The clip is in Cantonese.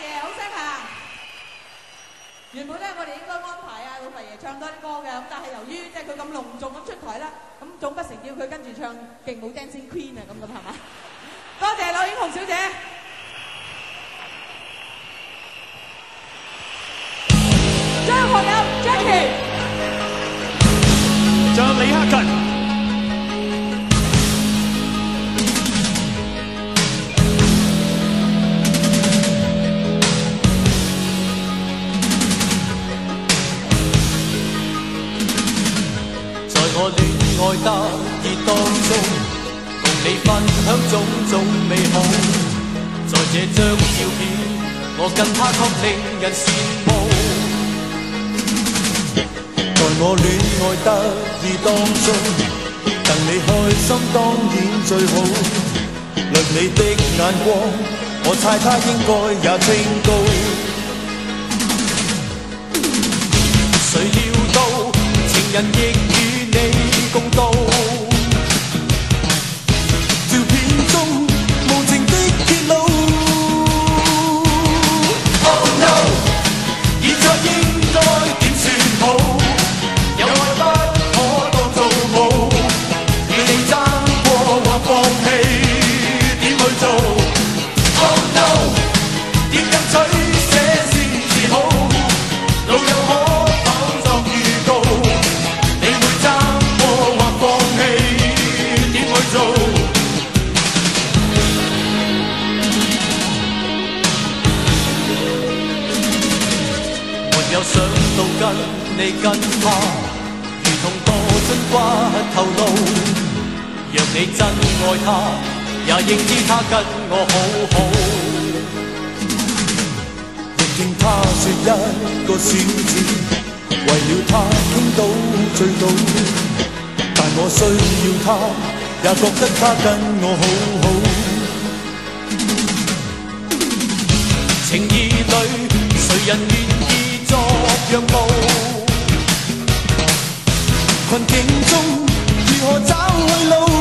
謝，好聲行。原本咧，我哋應該安排啊老佛爺唱多啲歌嘅，咁但係由於即係佢咁隆重咁出台啦，咁總不成叫佢跟住唱勁舞 Dancing Queen 啊咁係嘛？多謝柳英紅小姐。張學友 Jackie， 仲有李克勤。 我戀愛得意當中，共你分享種種美好。在這張照片，我跟他卻令人羨慕。在我戀愛得意當中，戥你開心當然最好。略你的眼光，我猜他應該也清高。誰料到情人亦共度照片中無情的揭露。Oh no！ 現在應該點算好？有愛不可當做冇，與你爭過或放棄，點去做 ？Oh no！ 點跟取捨先至好？路有可否作預告？ 有想到跟你跟他，如同墮進骨頭路。若你真愛他，也應知他跟我好好。亦聽他說一個小子，為了他傾到醉倒。但我需要他，也覺得他跟我好好。情義裏，誰人願意？ 作讓步，困境中如何找去路？